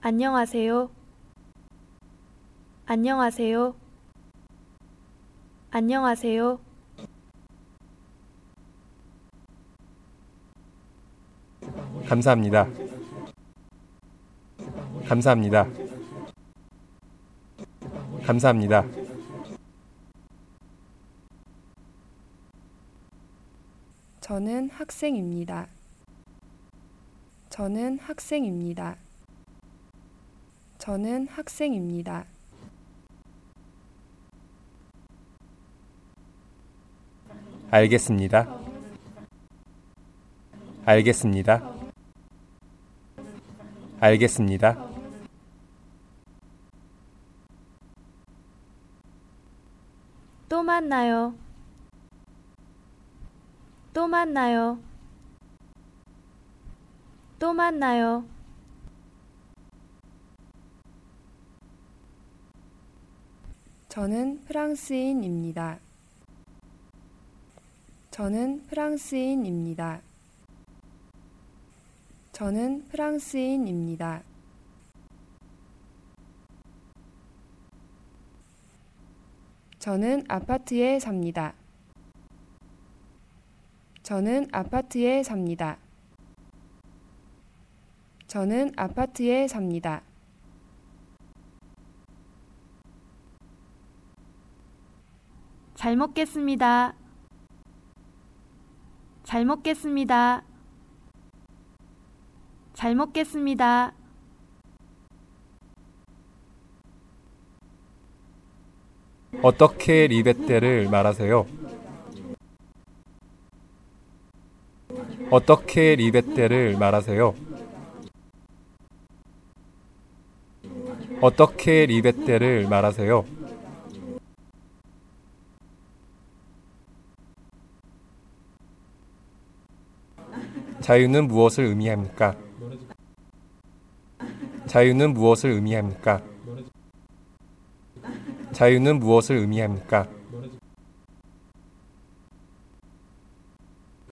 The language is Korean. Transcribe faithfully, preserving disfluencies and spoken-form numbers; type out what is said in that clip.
안녕하세요. 안녕하세요. 안녕하세요. 감사합니다. 감사합니다. 감사합니다. 저는 학생입니다. 저는 학생입니다. 저는 학생입니다. 알겠습니다. 알겠습니다. 알겠습니다. 또 만나요. 또 만나요. 또 만나요. 저는 프랑스인입니다. 저는 프랑스인입니다. 저는 프랑스인입니다. 저는 아파트에 삽니다. 저는 아파트에 삽니다. 저는 아파트에 삽니다. 잘 먹겠습니다. 잘 먹겠습니다. 잘 먹겠습니다. 어떻게 리베떼를 말하세요? 어떻게 리베떼를 말하세요? 어떻게 리베떼를 말하세요? 자유는 무엇을 의미합니까? 자유는 무엇을 의미합니까? 자유는 무엇을 의미합니까?